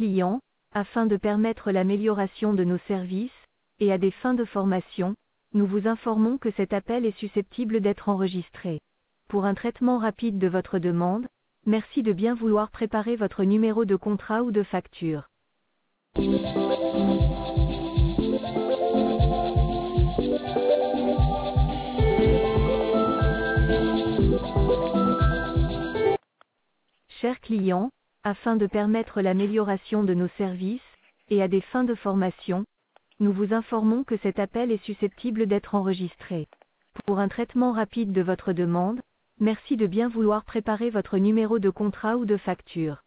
client, afin de permettre l'amélioration de nos services, et à des fins de formation, nous vous informons que cet appel est susceptible d'être enregistré. Pour un traitement rapide de votre demande, merci de bien vouloir préparer votre numéro de contrat ou de facture. Chers clients, afin de permettre l'amélioration de nos services, et à des fins de formation, nous vous informons que cet appel est susceptible d'être enregistré. Pour un traitement rapide de votre demande, merci de bien vouloir préparer votre numéro de contrat ou de facture.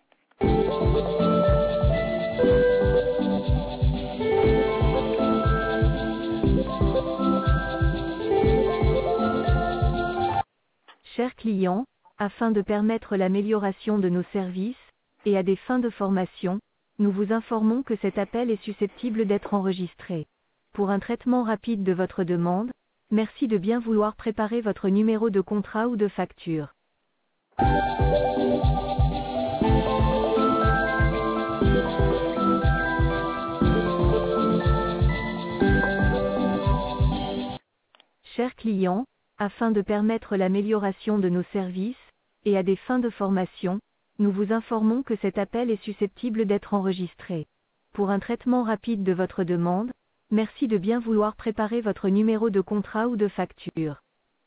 Chers clients, afin de permettre l'amélioration de nos services, et à des fins de formation, nous vous informons que cet appel est susceptible d'être enregistré. Pour un traitement rapide de votre demande, merci de bien vouloir préparer votre numéro de contrat ou de facture. Chers clients, afin de permettre l'amélioration de nos services, et à des fins de formation, nous vous informons que cet appel est susceptible d'être enregistré. Pour un traitement rapide de votre demande, merci de bien vouloir préparer votre numéro de contrat ou de facture.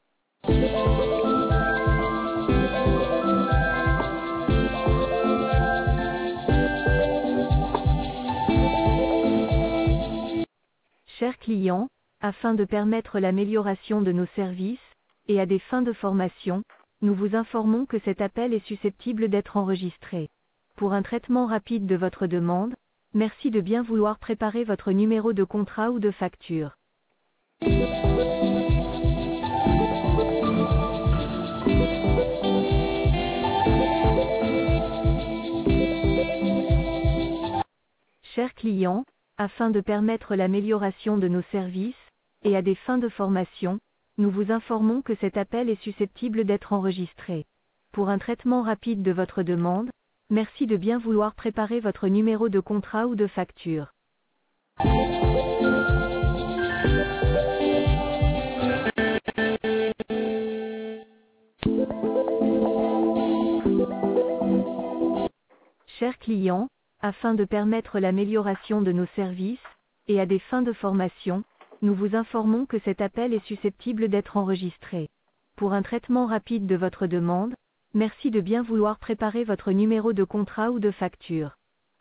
Chers clients, afin de permettre l'amélioration de nos services, et à des fins de formation, nous vous informons que cet appel est susceptible d'être enregistré. Pour un traitement rapide de votre demande, merci de bien vouloir préparer votre numéro de contrat ou de facture. Chers clients, afin de permettre l'amélioration de nos services, et à des fins de formation, nous vous informons que cet appel est susceptible d'être enregistré. Pour un traitement rapide de votre demande, merci de bien vouloir préparer votre numéro de contrat ou de facture. Chers clients, afin de permettre l'amélioration de nos services, et à des fins de formation, nous vous informons que cet appel est susceptible d'être enregistré. Pour un traitement rapide de votre demande, merci de bien vouloir préparer votre numéro de contrat ou de facture.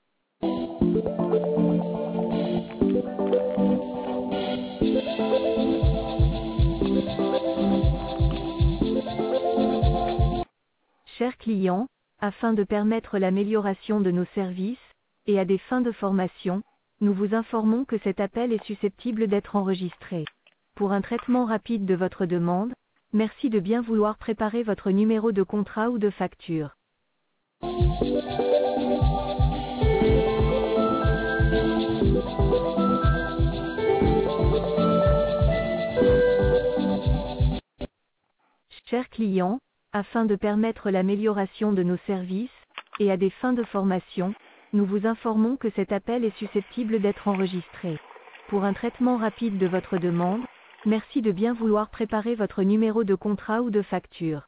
Chers clients, afin de permettre l'amélioration de nos services, et à des fins de formation, nous vous informons que cet appel est susceptible d'être enregistré. Pour un traitement rapide de votre demande, merci de bien vouloir préparer votre numéro de contrat ou de facture. Chers clients, afin de permettre l'amélioration de nos services, et à des fins de formation, nous vous informons que cet appel est susceptible d'être enregistré. Pour un traitement rapide de votre demande, merci de bien vouloir préparer votre numéro de contrat ou de facture.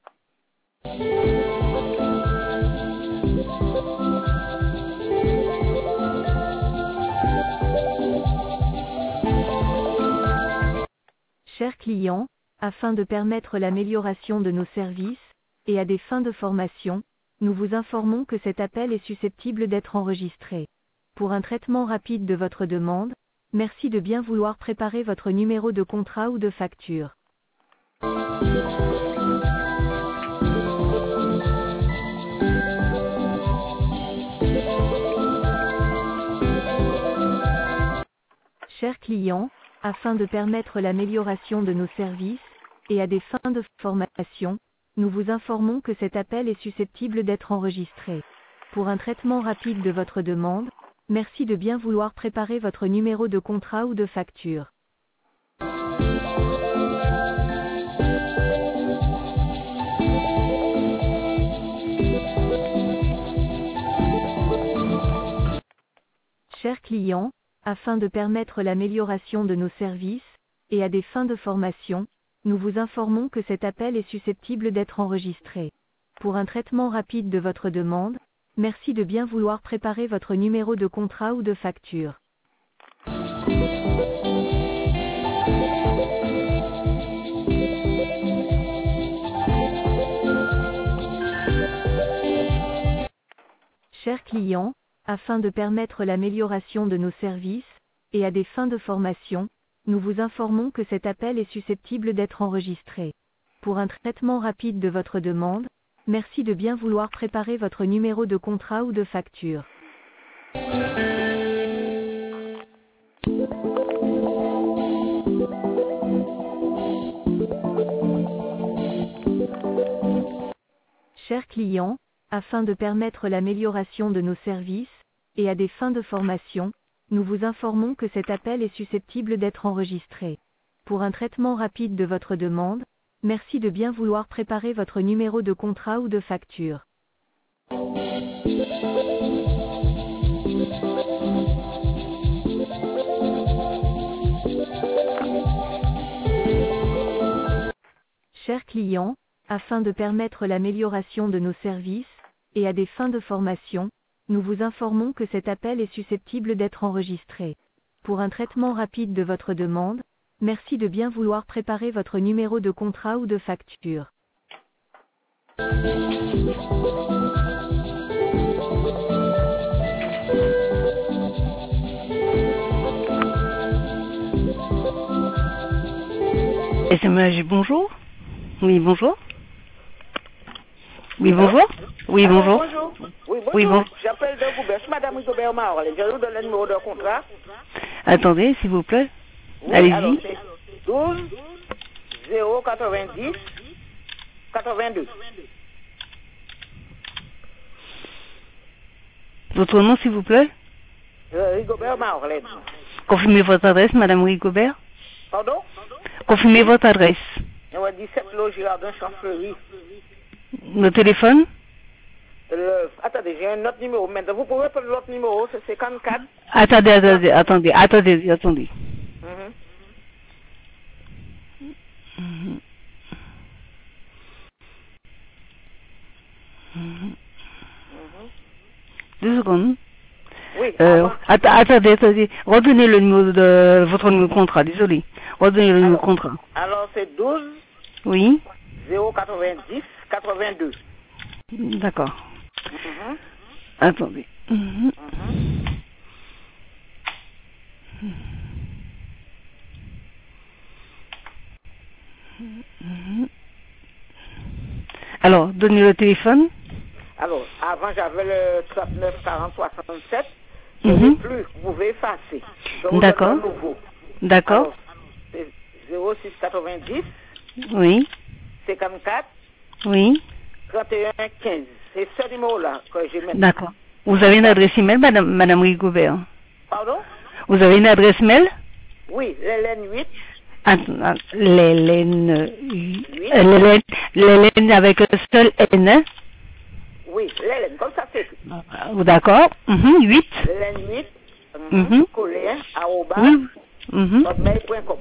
Chers clients, afin de permettre l'amélioration de nos services, et à des fins de formation, nous vous informons que cet appel est susceptible d'être enregistré. Pour un traitement rapide de votre demande, merci de bien vouloir préparer votre numéro de contrat ou de facture. Chers clients, afin de permettre l'amélioration de nos services, et à des fins de formation, nous vous informons que cet appel est susceptible d'être enregistré. Pour un traitement rapide de votre demande, merci de bien vouloir préparer votre numéro de contrat ou de facture. Chers clients, afin de permettre l'amélioration de nos services, et à des fins de formation, nous vous informons que cet appel est susceptible d'être enregistré. Pour un traitement rapide de votre demande, merci de bien vouloir préparer votre numéro de contrat ou de facture. Chers clients, afin de permettre l'amélioration de nos services, et à des fins de formation, nous vous informons que cet appel est susceptible d'être enregistré. Pour un traitement rapide de votre demande, merci de bien vouloir préparer votre numéro de contrat ou de facture. Chers clients, afin de permettre l'amélioration de nos services, et à des fins de formation, nous vous informons que cet appel est susceptible d'être enregistré. Pour un traitement rapide de votre demande, merci de bien vouloir préparer votre numéro de contrat ou de facture. Chers clients, afin de permettre l'amélioration de nos services, et à des fins de formation, nous vous informons que cet appel est susceptible d'être enregistré. Pour un traitement rapide de votre demande, merci de bien vouloir préparer votre numéro de contrat ou de facture. SMAG, bonjour. Oui, bonjour. Oui, bonjour. Oui, bonjour. Bonjour. Oui, bonjour. Oui, bon. J'appelle de Goubert. C'est Madame Rigobert Maorlet. Je vous donne le numéro de contrat. Attendez, s'il vous plaît. Oui, alors Allez-y. c'est 12 090 82. Votre nom, s'il vous plaît. Rigobert Maorlet. Confirmez votre adresse, Madame Rigobert. Pardon? Confirmez votre adresse. 17 Loge Girardin Champfleury. Le téléphone. Attendez, j'ai un autre numéro. Maintenant, vous pouvez prendre l'autre numéro, c'est 54. Attendez. Deux secondes. Oui, Attendez. Redonnez le numéro de votre numéro de contrat, désolé. Redonnez le numéro de contrat. alors c'est 12 Oui. 090 82. D'accord. Attendez. Alors, donnez le téléphone. Alors, avant j'avais le 39 40 67. Je n'ai plus. Vous pouvez effacer. Je vous D'accord. donne un nouveau. D'accord. Alors, c'est 06 90 Oui. 54 Oui. 31 15. C'est ce numéro-là que j'ai maintenant. D'accord. Vous avez une adresse email, Madame Rigobert? Pardon? Vous avez une adresse mail? Oui, l'LN 8. L'Hélène avec un seul N, hein? Oui, l'LN, comme ça c'est écrit. D'accord. 8. L'LN 8, colère, Oui. hotmail.com.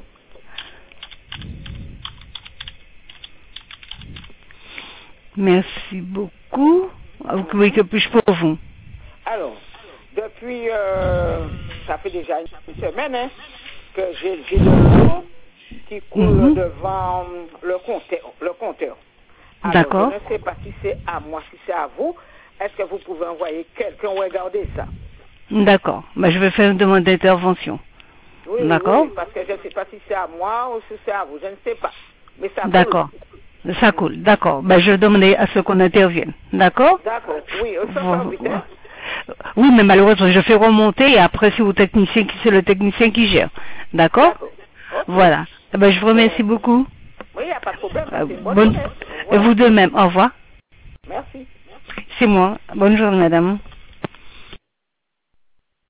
Merci beaucoup. Oui, que puis-je pour vous? Alors, depuis, ça fait déjà une semaine, hein, que j'ai de l'eau qui coule devant le compteur. Alors, D'accord. je ne sais pas si c'est à moi, si c'est à vous. Est-ce que vous pouvez envoyer quelqu'un regarder ça? D'accord. Je vais faire une demande d'intervention. Oui, D'accord. oui, parce que je ne sais pas si c'est à moi ou si c'est à vous. Je ne sais pas. Mais ça coule. D'accord. Ça coule. D'accord. Je vais demander à ce qu'on intervienne. D'accord. D'accord. Oui, ça va vite, hein? Oui, mais malheureusement, je fais remonter et après, c'est le technicien qui gère. D'accord. Okay. Voilà. Je vous remercie beaucoup. Oui, il n'y a pas de problème. Et vous de même. Au revoir. Merci. C'est moi. Bonne journée, madame.